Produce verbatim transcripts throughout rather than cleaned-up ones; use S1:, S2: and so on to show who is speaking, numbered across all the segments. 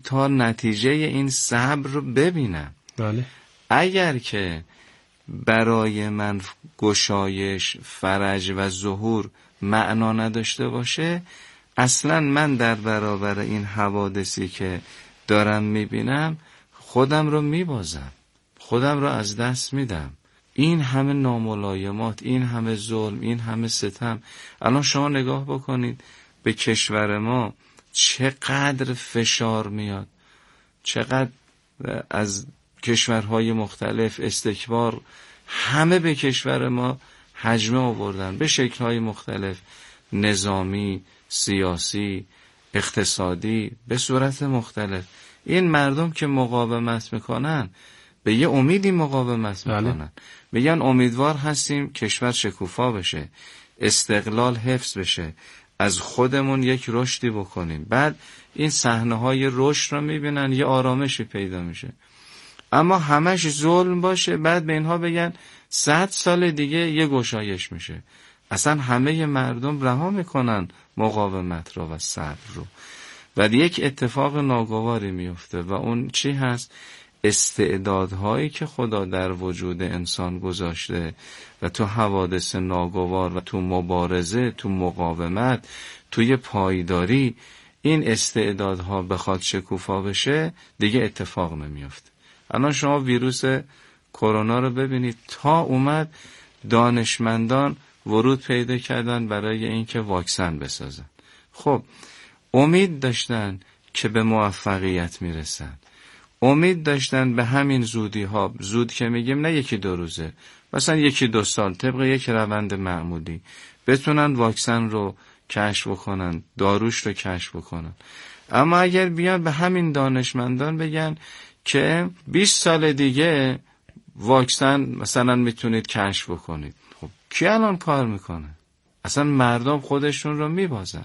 S1: تا نتیجه این صبر رو ببینم.
S2: بله.
S1: اگر که برای من گشایش، فرج و ظهور معنا نداشته باشه، اصلا من در برابر این حوادثی که دارم میبینم خودم رو میبازم، خودم رو از دست میدم. این همه ناملایمات، این همه ظلم، این همه ستم. الان شما نگاه بکنید به کشور ما چقدر فشار میاد، چقدر از کشورهای مختلف استکبار همه به کشور ما هجمه آوردن به شکل‌های مختلف، نظامی، سیاسی، اقتصادی، به صورت مختلف. این مردم که مقاومت میکنن به یه امیدی مقاومت میکنن، میگن امیدوار هستیم کشور شکوفا بشه، استقلال حفظ بشه، از خودمون یک رشدی بکنیم. بعد این صحنه‌های رشد رو میبینن، یه آرامشی پیدا میشه. اما همش ظلم باشه، بعد به اینها بگن صد سال دیگه یه گشایش میشه. اصلا همه مردم رها میکنن مقاومت رو و صبر رو و یک اتفاق ناگواری میفته و اون چی هست؟ استعدادهایی که خدا در وجود انسان گذاشته و تو حوادث ناگوار و تو مبارزه، تو مقاومت، توی پایداری، این استعدادها بخواد شکوفا بشه دیگه اتفاق نمیفته. الان شما ویروس کرونا رو ببینید، تا اومد دانشمندان ورود پیدا کردن برای اینکه واکسن بسازن. خب امید داشتن که به موفقیت میرسن، امید داشتن به همین زودی ها، زود که میگیم نه یکی دو روزه، مثلا یکی دو سال طبق یک روند معمولی بتونن واکسن رو کشف بکنن، داروش رو کشف بکنن. اما اگر بیان به همین دانشمندان بگن که بیست سال دیگه واکسن مثلا میتونید کشف بکنید، خب کی الان کار میکنه؟ اصلا مردم خودشون رو میبازن.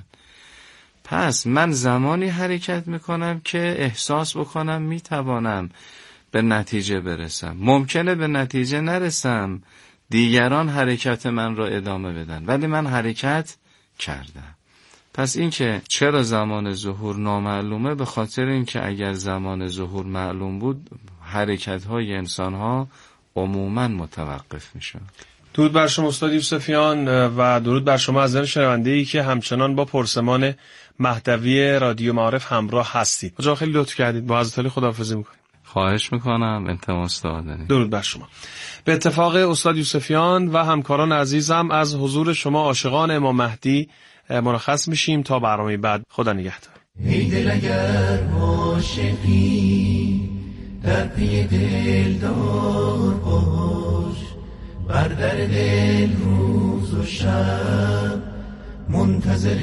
S1: پس من زمانی حرکت میکنم که احساس بکنم میتوانم به نتیجه برسم. ممکنه به نتیجه نرسم، دیگران حرکت من را ادامه بدن، ولی من حرکت کردم. پس این که چرا زمان ظهور نامعلومه، به خاطر این که اگر زمان ظهور معلوم بود حرکت‌های انسان‌ها عموماً متوقف می‌شد.
S2: درود بر شما استاد یوسفیان و درود بر شما عزیزان شنونده‌ای که همچنان با پرسمان مهدوی رادیو معارف همراه هستید. جا خیلی لطف کردید، با حضرت علی خداحافظی می‌کنیم.
S1: خواهش می‌کنم، التماس دادنی.
S2: درود بر شما. به اتفاق استاد یوسفیان و همکاران عزیزم از حضور شما عاشقان امام مهدی مرخص میشیم تا برنامه بعد. خدا نگهدار.
S3: ای دل اگر عاشقی در پی دلدار باش، بر در دل روز و شب منتظر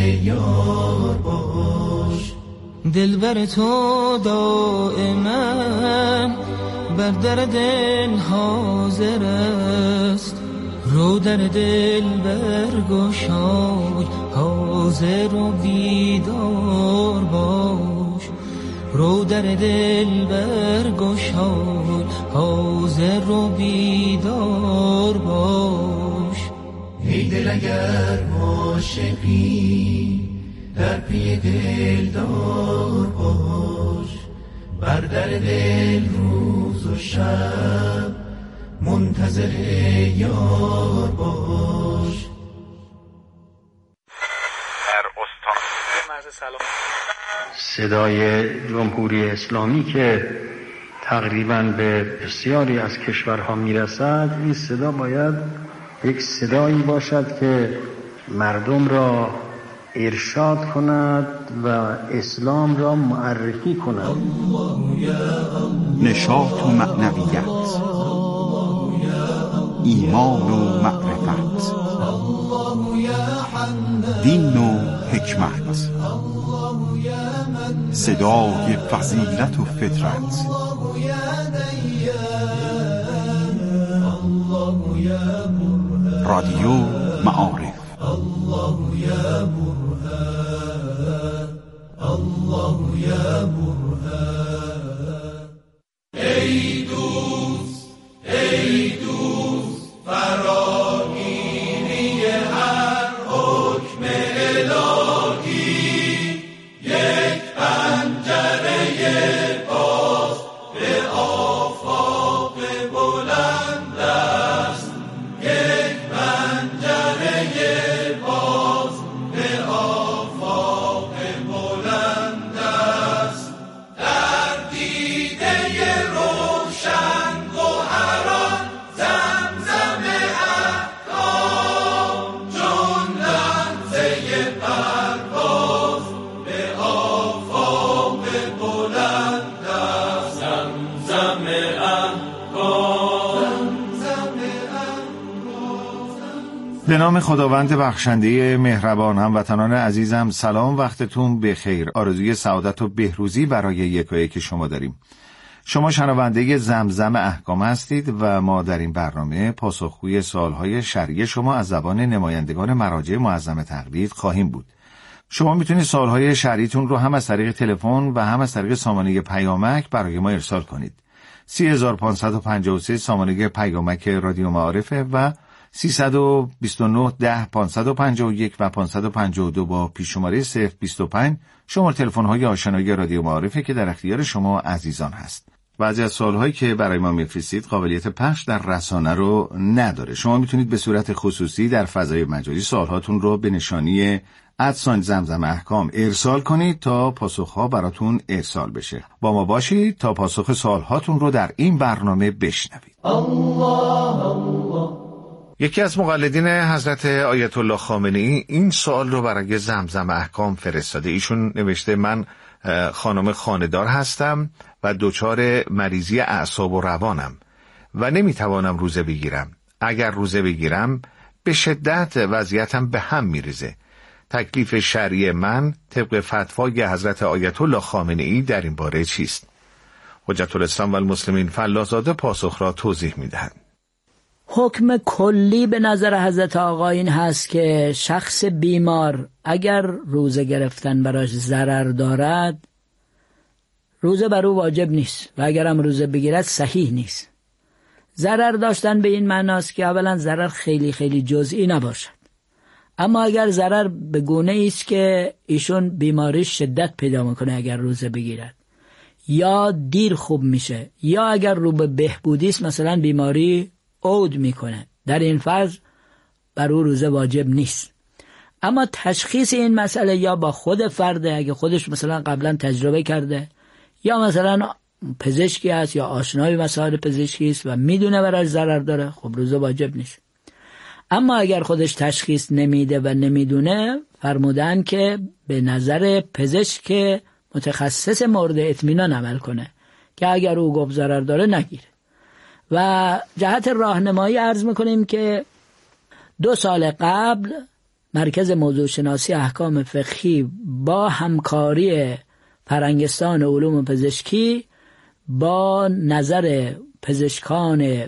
S3: یار باش.
S4: دلبر تو دائما بر در دل حاضر است، رو در دل برگشای حاضر و بیدار باش. رو در دل برگشای حاضر و بیدار باش.
S3: ای دل اگر عاشقی در پی دلدار باش، بر در دل روز و شب منتظر یار باش.
S5: در استان مرز سلام
S6: صدای جمهوری اسلامی که تقریباً به بسیاری از کشورها میرسد، این صدا باید یک صدایی باشد که مردم را ارشاد کند و اسلام را معرفی کند.
S7: نشاط و معنویت، ایمان و معرفت، دین و حکمت، صدای فضیلت و فطرت. رادیو معارف. الله یا برهان، الله یا برهان.
S3: ای دوست، ای دوست، فراگیری هر حکم الهی، یک پنجره
S8: به نام خداوند بخشنده مهربان. هموطنان عزیزم سلام، وقتتون بخیر. آرزوی سعادت و بهروزی برای یکایک شما داریم. شما شنونده زمزم احکام هستید و ما در این برنامه پاسخگوی سوالهای شرعی شما از زبان نمایندگان مراجع معظم تقلید خواهیم بود. شما میتونید سوالهای شرعیتون رو هم از طریق تلفن و هم از طریق سامانه پیامک برای ما ارسال کنید. سی هزار پانصد و پنجاه و سه سامانه پیامک رادیو معارفه و سیصد و بیست و نه ده پانصد و پنجاه و یک و پانصد و پنجاه و دو با پیش‌شماره صفر بیست و پنج شماره تلفن‌های آشنایی رادیو معارفه که در اختیار شما عزیزان هست. بعضی از سوال‌هایی که برای ما می‌فرستید قابلیت پخش در رسانه رو نداره. شما میتونید به صورت خصوصی در فضای مجازی سوال‌هاتون رو به نشانی ادساین زمزم احکام ارسال کنید تا پاسخ‌ها براتون ارسال بشه. با ما باشید تا پاسخ سوال‌هاتون رو در این برنامه بشنوید. الله الله. یکی از مقلدین حضرت آیت الله خامنه‌ای این سوال رو برای زمزم احکام فرستاده. ایشون نوشته: من خانم خانه‌دار هستم و دچار مریضی اعصاب و روانم و نمیتوانم روزه بگیرم. اگر روزه بگیرم به شدت وضعیتم به هم میریزه. تکلیف شرعی من طبق فتوای حضرت آیت الله خامنه‌ای در این باره چیست؟ حجت الاسلام و المسلمین فلاح‌زاده پاسخ را توضیح میدهند.
S9: حکم کلی به نظر حضرت آقا این هست که شخص بیمار اگر روزه گرفتن براش ضرر دارد روزه بر او واجب نیست و اگر هم روزه بگیرد صحیح نیست. ضرر داشتن به این معناست که اولا ضرر خیلی خیلی جزئی نباشد، اما اگر ضرر به گونه است که ایشون بیماریش شدت پیدا میکنه اگر روزه بگیرد، یا دیر خوب میشه، یا اگر رو به بهبودی است مثلا بیماری عود میکنه، در این فرض بر او روزه واجب نیست. اما تشخیص این مسئله یا با خود فرده، اگه خودش مثلا قبلا تجربه کرده یا مثلا پزشکی هست یا آشنای مسائل پزشکی است و میدونه براش ضرر داره، خب روزه واجب نیست. اما اگر خودش تشخیص نمیده و نمیدونه، فرمودن که به نظر پزشک متخصص مورد اطمینان عمل کنه که اگر او گفت ضرر داره نگیره. و جهت راهنمایی عرض میکنیم که دو سال قبل مرکز موضوع شناسی احکام فقهی با همکاری فرنگستان علوم پزشکی با نظر پزشکان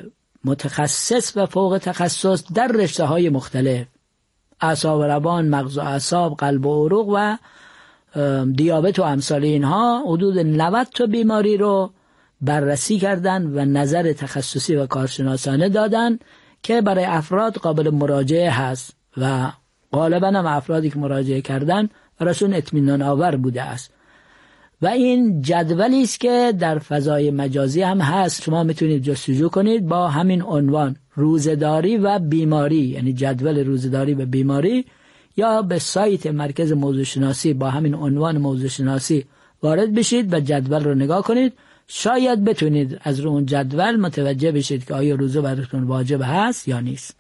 S9: متخصص و فوق تخصص در رشته‌های مختلف، اعصاب و روان، مغز و اعصاب، قلب و عروق و دیابت و امثال اینها، حدود نود تا بیماری رو بررسی کردن و نظر تخصصی و کارشناسانه دادن که برای افراد قابل مراجعه هست و غالبا هم افرادی که مراجعه کردن براشون اطمینان آور بوده است. و این جدولی است که در فضای مجازی هم هست، شما میتونید جستجو کنید با همین عنوان روزه‌داری و بیماری، یعنی جدول روزه‌داری و بیماری، یا به سایت مرکز موضوع شناسی با همین عنوان موضوع شناسی وارد بشید و جدول رو نگاه کنید. شاید بتونید از رو اون جدول متوجه بشید که آیا روزه براتون واجب هست یا نیست.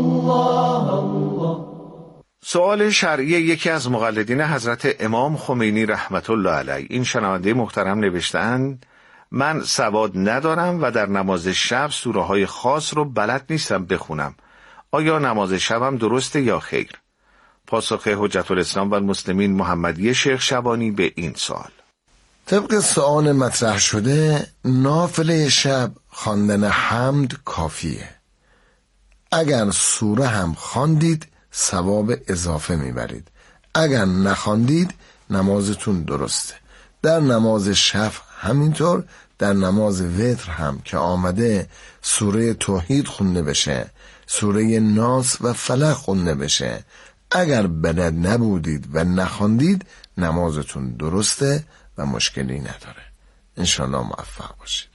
S9: الله الله.
S8: سوال شرعی یکی از مقلدین حضرت امام خمینی رحمت الله علیه. این شنونده محترم نوشتند: من سواد ندارم و در نماز شب سوره های خاص رو بلد نیستم بخونم. آیا نماز شبم درسته یا خیر؟ پاسخ حجت الاسلام و المسلمین محمدی شیخ شبانی به این سوال:
S10: طبق سؤال مطرح شده نافله شب خواندن حمد کافیه. اگر سوره هم خواندید ثواب اضافه میبرید، اگر نخواندید نمازتون درسته. در نماز شفع همینطور، در نماز وتر هم که آمده سوره توحید خونده بشه، سوره ناس و فلق خونده بشه، اگر بلد نبودید و نخواندید نمازتون درسته و مشکلی نداره. انشالله موفق باشید.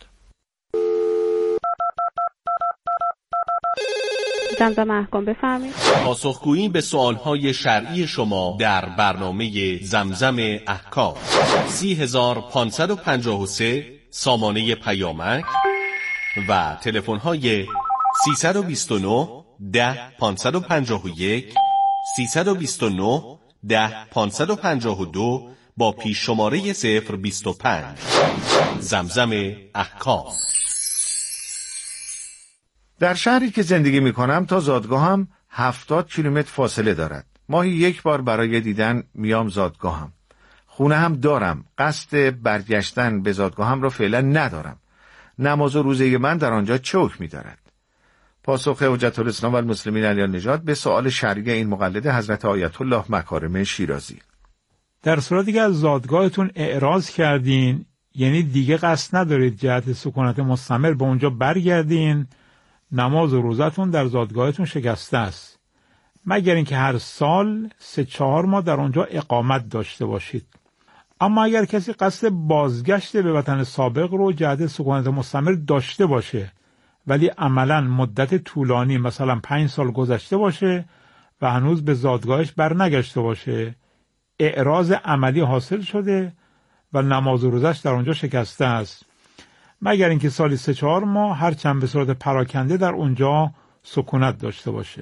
S11: زمزم احکام بفرمایید.
S12: پاسخگویی به سوالهای شرعی شما در برنامه زمزم احکام. سی هزار پانصد و پنجاه و سه سامانه پیامک و تلفن‌های سیصد و بیست و نه ده پانصد و پنجاه و یک، سیصد و بیست و نه ده پانصد و پنجاه و دو با پیش شماره صفر بیست و پنج. زمزم احکام.
S8: در شهری که زندگی می کنم تا زادگاهم هفتاد کیلومتر فاصله دارد. ماهی یک بار برای دیدن میام زادگاهم. خونه هم دارم. قصد برگشتن به زادگاهم را فعلا ندارم. نماز و روزه من در آنجا چه حکمی دارد؟ پاسخ حجت الاسلام و المسلمین علی النجات به سؤال شرعی این مقلد حضرت آیت الله مکارم شیرازی:
S13: در صورتی که از زادگاهتون اعراض کردین، یعنی دیگه قصد ندارید جهت سکونت مستمر به اونجا برگردین، نماز و روزتون در زادگاهتون شکسته است، مگر اینکه هر سال سه چهار ماه در اونجا اقامت داشته باشید. اما اگر کسی قصد بازگشت به وطن سابق رو جهت سکونت مستمر داشته باشه ولی عملاً مدت طولانی مثلا پنج سال گذشته باشه و هنوز به زادگاهش برنگشته باشه، اعراض عملی حاصل شده و نماز و روزش در اونجا شکسته است، مگر اینکه سالی سه چهار ماه هر چند به صورت پراکنده در اونجا سکونت داشته باشه.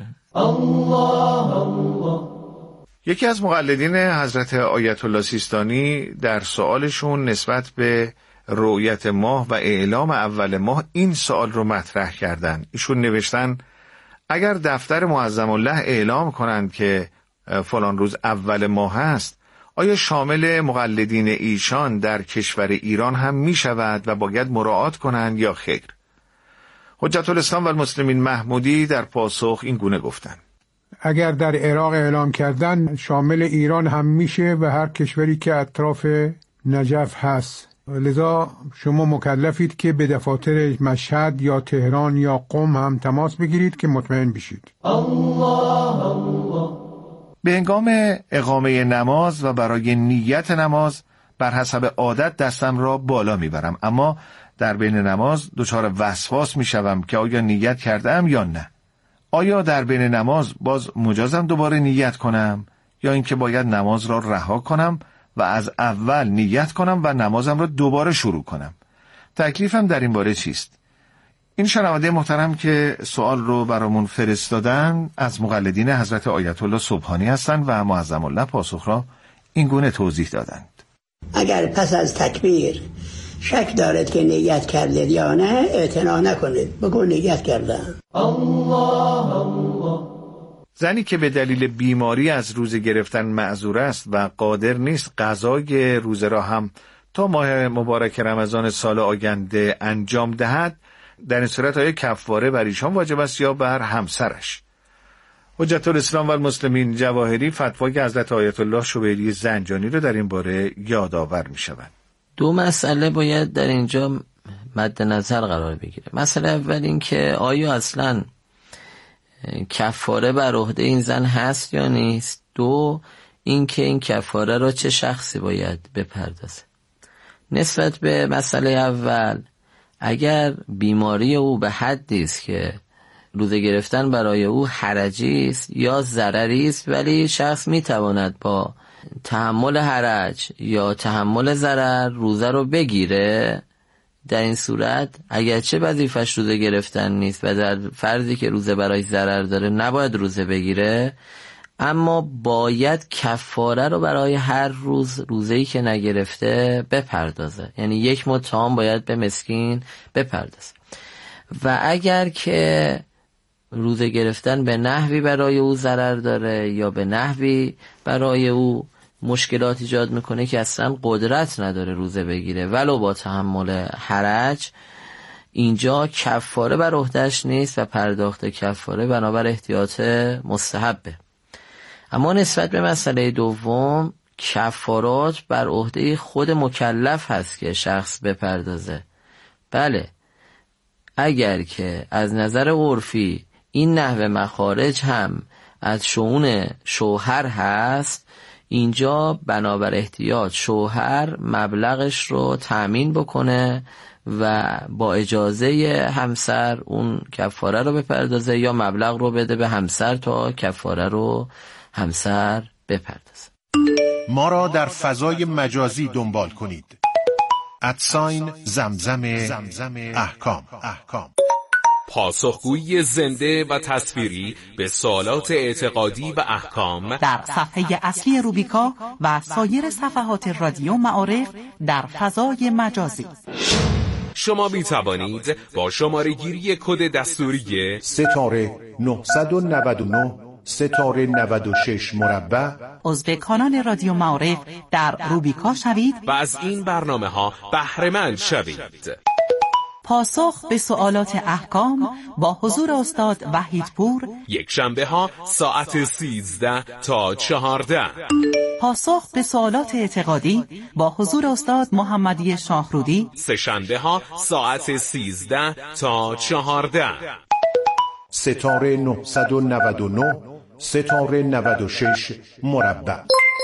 S8: الله الله. یکی از مقلدین حضرت آیت الله سیستانی در سوالشون نسبت به رؤیت ماه و اعلام اول ماه این سوال رو مطرح کردن. ایشون نوشتن اگر دفتر معظم الله اعلام کنند که فلان روز اول ماه هست، آیا شامل مقلدین ایشان در کشور ایران هم می شود و باید مراعات کنند یا خیر؟ حجت الاسلام و المسلمین محمودی در پاسخ این گونه گفتند:
S14: اگر در عراق اعلام کردن شامل ایران هم میشه و هر کشوری که اطراف نجف هست، لذا شما مکلفید که به دفاتر مشهد یا تهران یا قم هم تماس بگیرید که مطمئن بشید. الله الله.
S8: به هنگام اقامه نماز و برای نیت نماز بر حسب عادت دستم را بالا میبرم، اما در بین نماز دچار وسواس میشوم که آیا نیت کردم یا نه. آیا در بین نماز باز مجازم دوباره نیت کنم یا اینکه باید نماز را رها کنم و از اول نیت کنم و نمازم را دوباره شروع کنم؟ تکلیفم در این باره چیست؟ این شنونده محترم که سوال رو برامون فرستادن از مقلدین حضرت آیت الله سبحانی هستند و معظم الله پاسخ را این گونه توضیح دادند:
S15: اگر پس از تکبیر شک دارد که نیت کردید یا نه، اعتنا نکنید، بگو نیت کردم.
S8: الله الله. زنی که به دلیل بیماری از روزه گرفتن معذور است و قادر نیست قضای روزه را هم تا ماه مبارک رمضان سال آینده انجام دهد، در این صورت آیا کفاره بر ایشان واجب است یا بر همسرش؟ حجت الاسلام و المسلمین جواهری فتوای حضرت آیت الله شبیری زنجانی رو در این باره یادآور می شود.
S16: دو مسئله باید در اینجا مد نظر قرار بگیره. مسئله اول این که آیا اصلا کفاره بر عهده این زن هست یا نیست. دو این که این کفاره را چه شخصی باید بپردازه. نسبت به مسئله اول، اگر بیماری او به حدی است که روزه گرفتن برای او حرجی است یا ضرری است، ولی شخص میتواند با تحمل حرج یا تحمل ضرر روزه رو بگیره، در این صورت اگرچه وظیفش روزه گرفتن نیست و در فرضی که روزه برای ضرر داره نباید روزه بگیره، اما باید کفاره رو برای هر روز روزه‌ای که نگرفته بپردازه، یعنی یک مد تام باید به مسکین بپردازه. و اگر که روزه گرفتن به نحوی برای او ضرر داره یا به نحوی برای او مشکلات ایجاد میکنه که اصلا قدرت نداره روزه بگیره ولو با تحمل حرج، اینجا کفاره بر عهده‌اش نیست و پرداخت کفاره بنابر احتیاط مستحبه. اما نسبت به مسئله دوم، کفارات بر عهده خود مکلف هست که شخص بپردازه. بله، اگر که از نظر عرفی این نحوه مخارج هم از شؤون شوهر هست، اینجا بنابر احتیاط شوهر مبلغش رو تأمین بکنه و با اجازه همسر اون کفاره رو بپردازه یا مبلغ رو بده به همسر تا کفاره رو همسر بپردازه.
S17: ما را در فضای مجازی دنبال کنید. ادساین زمزم احکام.
S12: پاسخگویی زنده و تصویری به سوالات اعتقادی و احکام
S18: در صفحه اصلی روبیکا و سایر صفحات رادیو معارف در فضای مجازی.
S19: شما می توانید با شماره گیری کد دستوری
S17: ستاره نهصد و نود و نه ستاره نود و شش مربع
S18: عضو کانال رادیو معارف در روبیکا شوید
S19: و از این برنامه ها بهره مند شوید.
S18: پاسخ به سوالات احکام با حضور استاد وحیدپور،
S19: یک شنبه ها ساعت سیزده تا چهارده.
S18: پاسخ به سوالات اعتقادی با حضور استاد محمدی شاهرودی،
S19: سه شنبه ها ساعت سیزده تا چهارده.
S17: ستاره نهصد و نود و نه ستاره نود و شش مربع.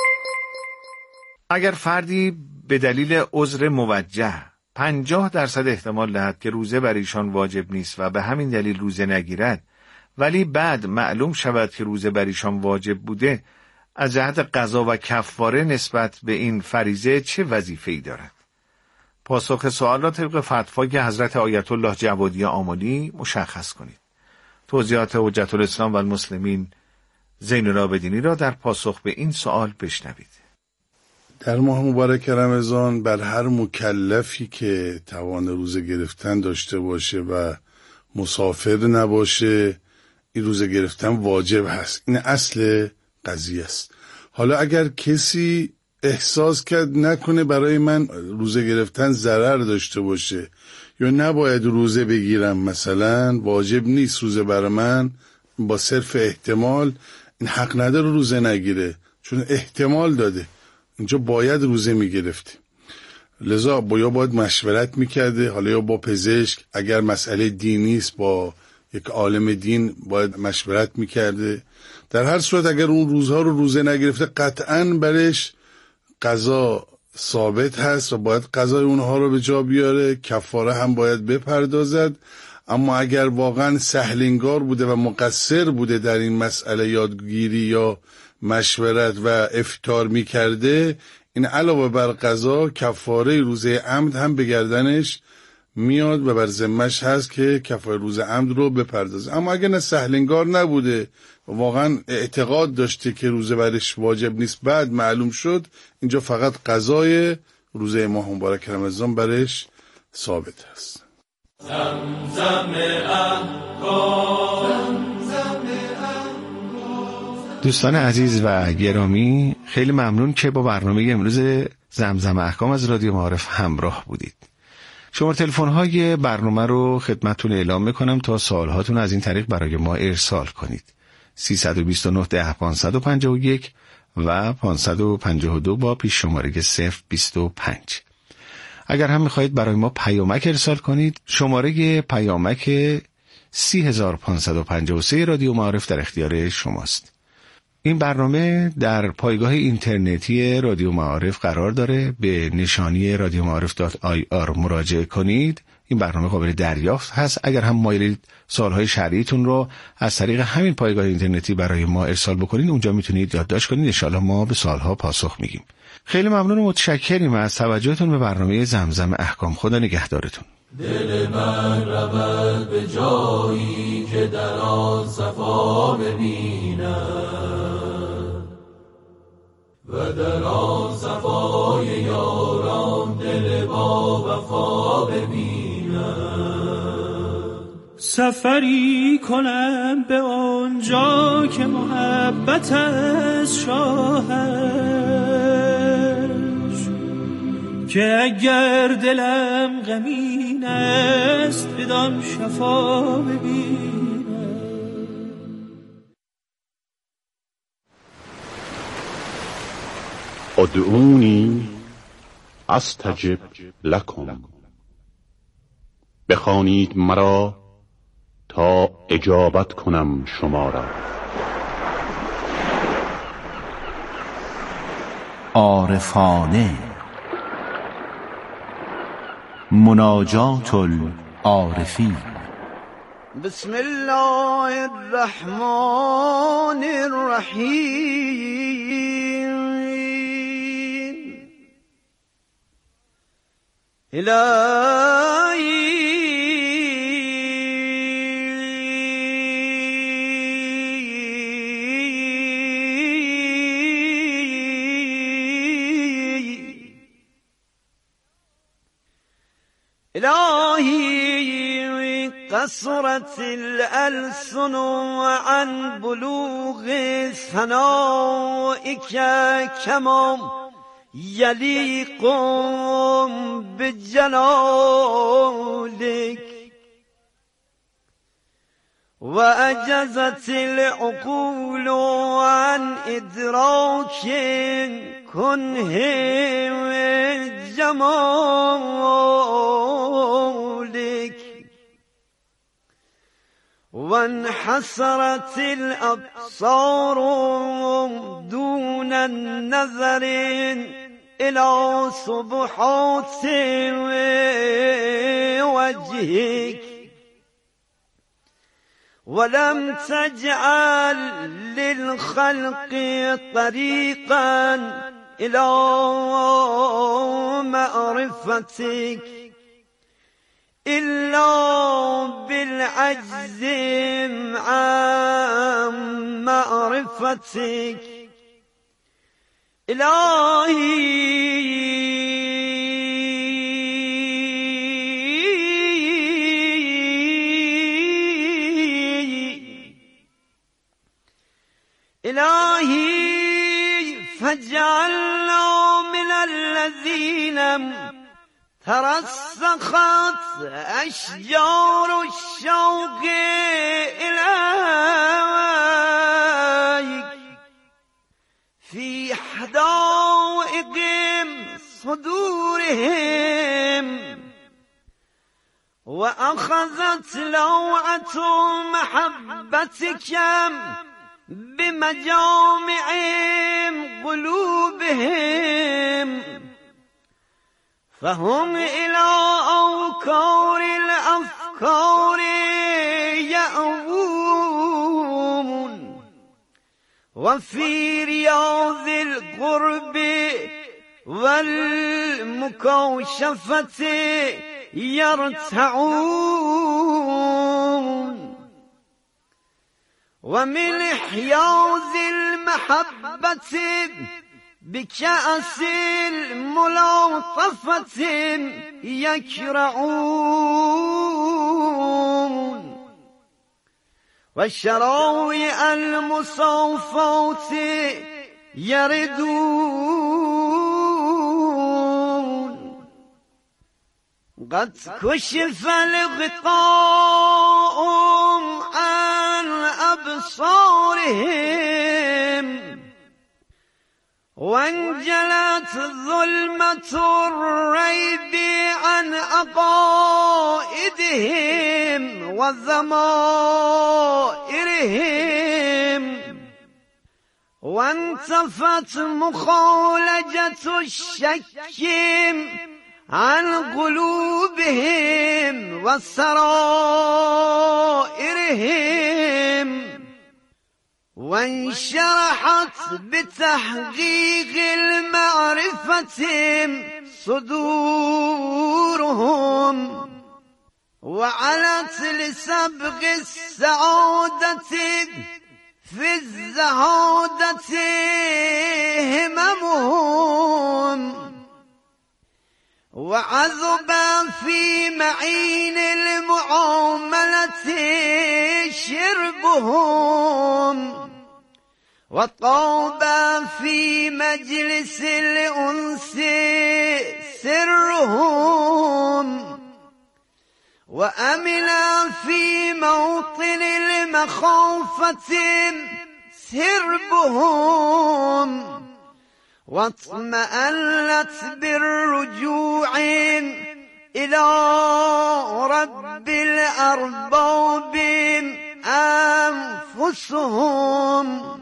S8: اگر فردی به دلیل عذر موجه پنجاه درصد احتمال دهد که روزه بر ایشان واجب نیست و به همین دلیل روزه نگیرد، ولی بعد معلوم شود که روزه بر ایشان واجب بوده، از جهت قضا و کفاره نسبت به این فریضه چه وظیفه‌ای دارد؟ پاسخ سوال را طبق فتوای حضرت آیت الله جوادی آملی مشخص کنید. توضیحات حجت الاسلام و المسلمین زین العابدینی را در پاسخ به این سوال بشنوید.
S20: در ماه مبارک رمضان بر هر مکلفی که توان روزه گرفتن داشته باشه و مسافر نباشه این روزه گرفتن واجب هست. این اصل قضیه است. حالا اگر کسی احساس کرد نکنه برای من روزه گرفتن ضرر داشته باشه یا نباید روزه بگیرم، مثلا واجب نیست روزه برای من، با صرف احتمال، این حق نداره روزه نگیره چون احتمال داده، اینجا باید روزه میگرفته. لذا با یا باید مشورت میکرده، حالا یا با پزشک، اگر مسئله دینی است با یک عالم دین باید مشورت میکرده. در هر صورت اگر اون روزها رو روزه نگرفته قطعاً برش قضا ثابت هست و باید قضای اونها رو به جا بیاره، کفاره هم باید بپردازد. اما اگر واقعاً سهلنگار بوده و مقصر بوده در این مسئله یادگیری یا مشورت و افطار میکرده، این علاوه بر قضا کفاره روزه عمد هم به گردنش میاد و بر ذمه‌اش هست که کفاره روزه عمد رو بپردازه. اما اگر نه سهلنگار نبوده واقعا اعتقاد داشته که روزه برش واجب نیست، بعد معلوم شد، اینجا فقط قضای روزه ماه مبارک رمضان برش ثابت است.
S3: زمزم احکام.
S8: دوستان عزیز و گرامی، خیلی ممنون که با برنامه امروز زمزم احکام از رادیو معارف همراه بودید. شماره تلفن های برنامه رو خدمتتون اعلام میکنم تا سوالهاتون از این طریق برای ما ارسال کنید. سیصد و بیست و نه ده پانصد و پنجاه و یک و پانصد و پنجاه و دو با پیش شماره صفر بیست و پنج. اگر هم میخواهید برای ما پیامک ارسال کنید، شماره پیامک سی هزار پانصد و پنجاه و سه رادیو معارف در اختیار شماست. این برنامه در پایگاه اینترنتی رادیو معارف قرار داره. به نشانی رادیو معارف دات آی آر مراجعه کنید. این برنامه قابل دریافت هست. اگر هم مایلید سوالهای شرعیتون رو از طریق همین پایگاه اینترنتی برای ما ارسال بکنید، اونجا میتونید یادداشت کنید. ان شاءالله ما به سوالها پاسخ میگیم. خیلی ممنون و متشکریم از توجهتون به برنامه زمزم احکام. خدا نگهدارتون.
S3: دل من رود به جایی که در آن صفا ببینم و در آن صفای یاران دل با وفا ببینم.
S4: سفری کنم به آنجا که محبت از شاهش، که اگر دلم غمین است بدان شفا ببینم.
S21: ادعونی استجب لکم، بخوانید مرا تا اجابت کنم شما را.
S7: عارفانه، مناجات العارفین.
S22: بسم الله الرحمن الرحیم. الهی إلهي قصرت الألسن عن بلوغ ثنائك كما يليق بجلالك، وأجزت العقول عن إدراك كنه جمالك، وانحسرت الأبصار دون النظر إلى سبحات وجهك، ولم تجعل للخلق طريقا إلى معرفتك إلا بالعجز عن معرفتك. إلهي إلهي فاجعلنا من الذين ترسخت أشجار الشوق إليك في حدائق صدورهم، وأخذت لوعة محبتك بمجامع قلوبهم، فهم إلى أوكار الأفكار يأوون، وفي رياض القرب والمكاشفة يرتعون، ومن حياض المحبة بكأس الملاطفة يكرعون، والشراوي المصافات يردون. قد كشف الغطاء عن أبصارهم، وانجلت ظلمة الريب عن عقائدهم وضمائرهم، وانتفت مخالجة الشك عن قلوبهم وسرائرهم، وانشرحت بتحقيق المعرفة صدورهم، وعلت لسبق السعادة في الزهادة هممهم، وعذب في معين المعاملة شربهم، وطاب في مجلس الأنس سرهم، وأمن في موطن المخافة سربهم، واطمأنت بالرجوع إلى رب الأرباب أنفسهم،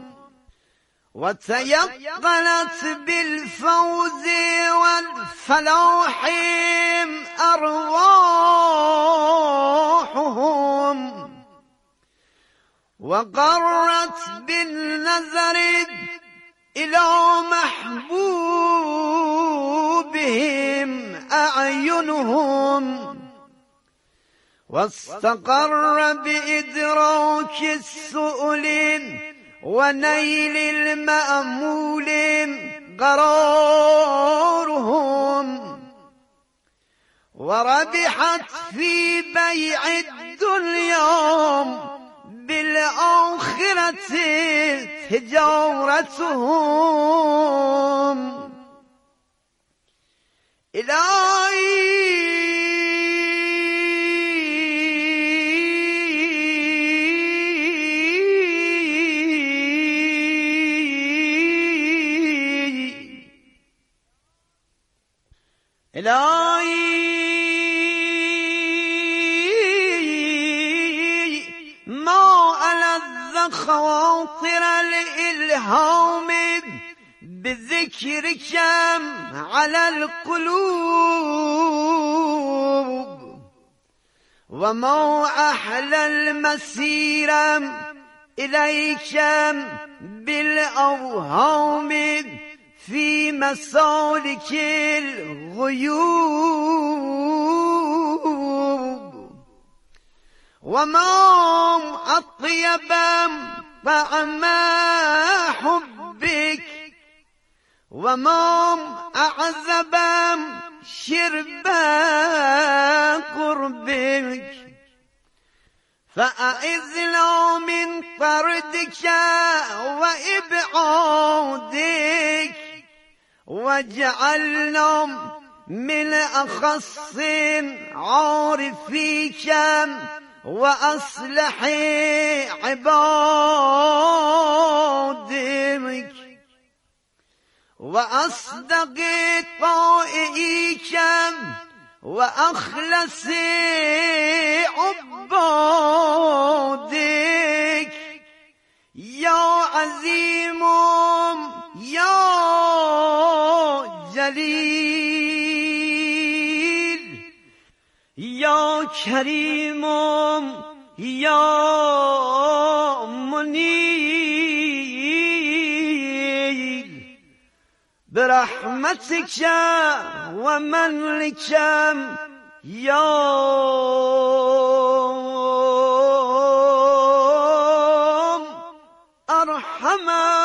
S22: وتيقنت بالفوز والفلاح أرواحهم، وقرت بالنظر إلى محبوبهم أعينهم، واستقر بإدراك السؤل ونيل المأمول قرارهم، وربحت في بيع الدنيا بالآخرة تجارتهم. إلهي إلهي ما ألذ خواطر الإلهام بذكرك على القلوب، وما أحلى المسير إليك بالأوهام في مسالك الغيوب، وما أطيب طعم حبك، وما أعذب شرب قربك، فأعذنا من طردك وإبعادك، واجعلنا من أخص عارفيك وأصلح عبادك، وأصدق طائعيك وأخلص عبادك، يا عظيم يا جليل، يا كريم يا منيل، برحمتك ومنك يا أرحم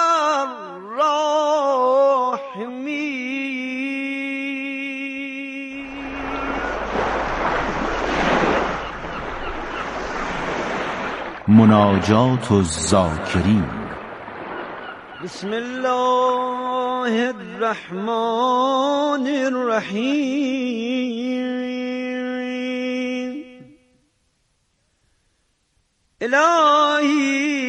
S22: الراحمين.
S7: مناجات الذاکرین.
S22: بسم الله الرحمن الرحیم. الهی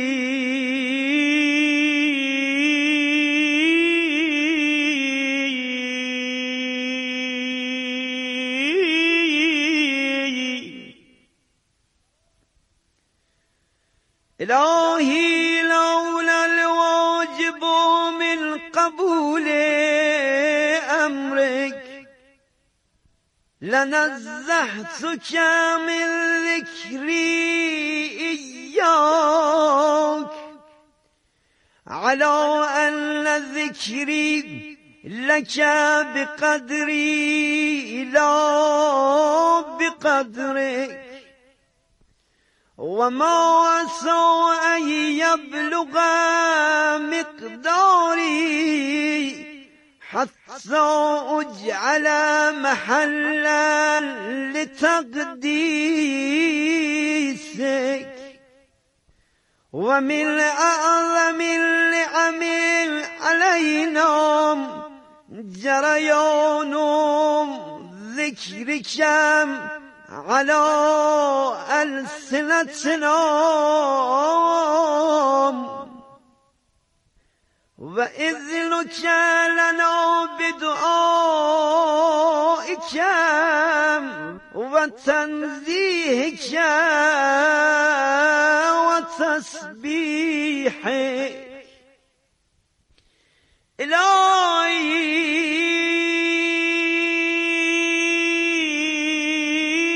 S22: إلهي لولا الواجب من قبول أمرك لنزهتك من ذكري إياك، على أن ذكري لك بقدري لا بقدرك، وما عسى أن يبلغ مقداري حتى أجعل محلا لتقديسك. ومن أعظم النعم علينا جريان ذكرك على ألسنتنا، وإذنك لنا بدعائك وتنزيهك وتسبيحك. إلهي